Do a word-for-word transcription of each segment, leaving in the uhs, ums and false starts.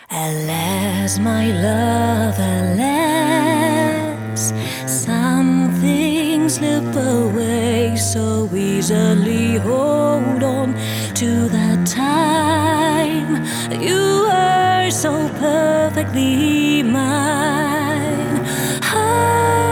Alas, my love, alas, some things slip away so easily. Hold on to that time. You are so perfectly mine. Ah,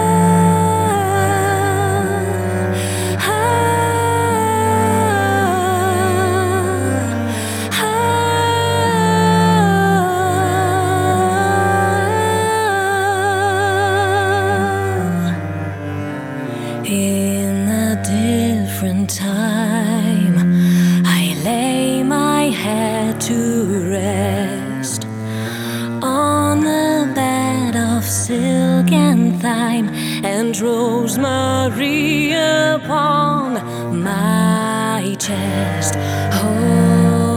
in a different time, I lay my head to rest on a bed of silk and thyme, and rosemary upon my chest. Oh,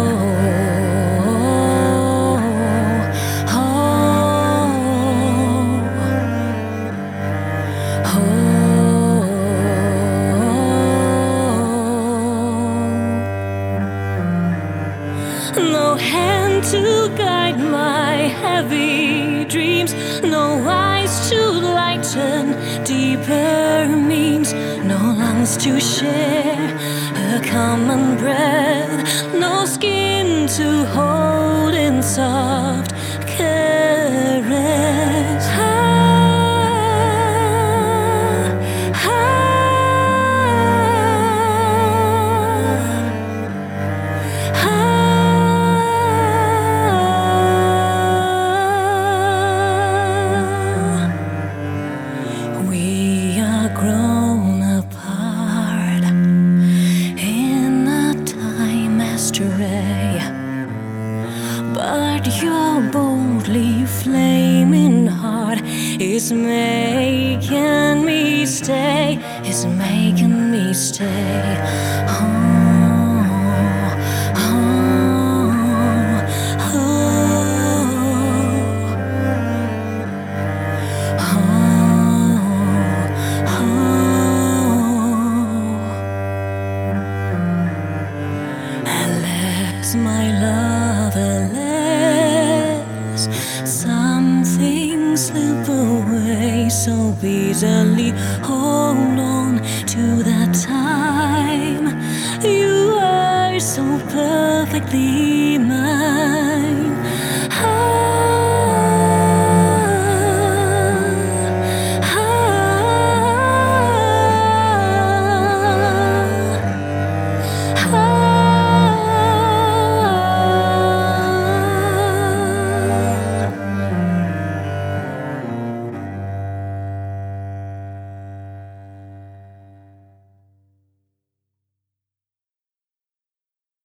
no hand to guide my heavy dreams, no eyes to lighten deeper means, no lungs to share a common breath, no skin to hold in soft caress. Grown apart in a time astray, but your boldly flaming heart is making me stay, is making me stay. Oh. My love, alas, some things slip away so easily. Hold on to that time. You are so perfectly